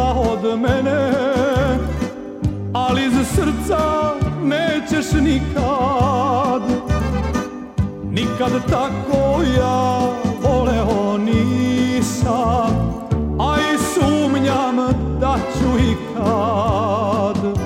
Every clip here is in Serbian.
od mene, ali iz srca nećeš nikad. Nikad tako ja voleo nisam, a i sumnjam da ću ikad.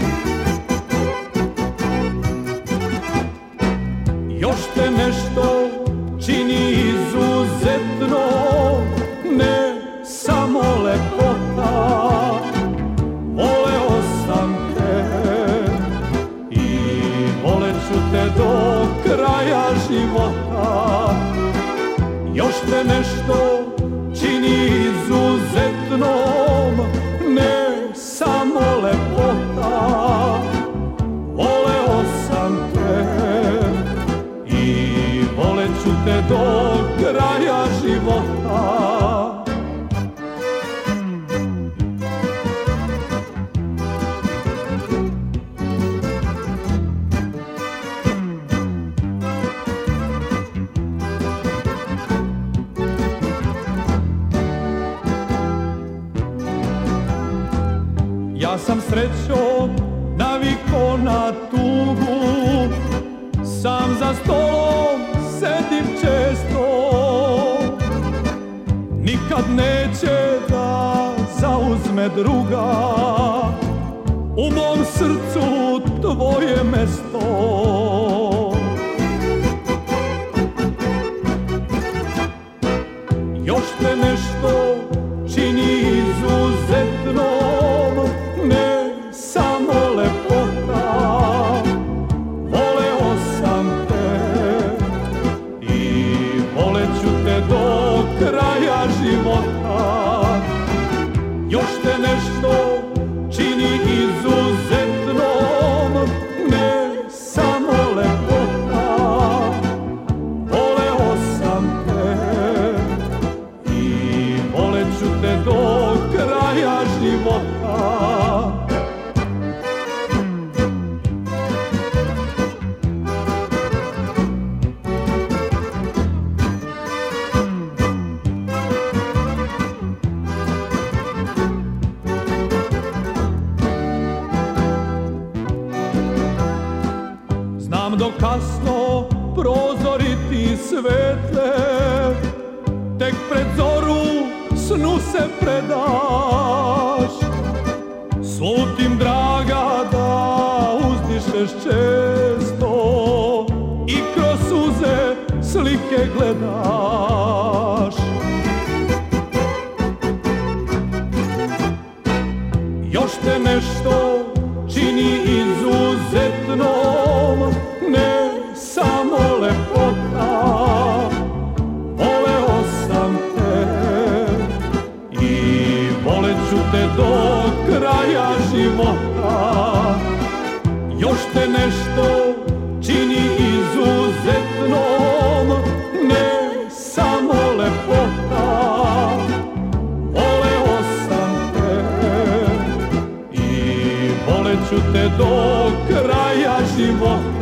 Još te nešto čini izuzetno, ne samo lepota. Voleo sam te i voleću te do kraja života. Još te nešto čini izuzetnom, ne samo lepota. Voleo sam te i voleću te do kraja života. Ja sam srećom naviko na tugu, sam za stolom sedim često. Nikad neće da zauzme druga u mom srcu tvoje mesto. Još te nešto čini izuzetno, ne samo lepota. Voleo sam te i voleću te do kraja života. Još te nešto čini izuzetnom, ne samo lepota. Voleo sam te i voleću te do kraja života. Znam do kasno prozori ti svetle, tek pred zoru snu se predaš. Slutim draga da uzdišeš često i kroz suze slike gledaš. Još te nešto čini izuzetnom, ne samo lepota. Voleo sam te i voleću te do kraja života. Još te nešto čini izuzetnom, ne samo lepota. Voleo sam te i voleću te do kraja života.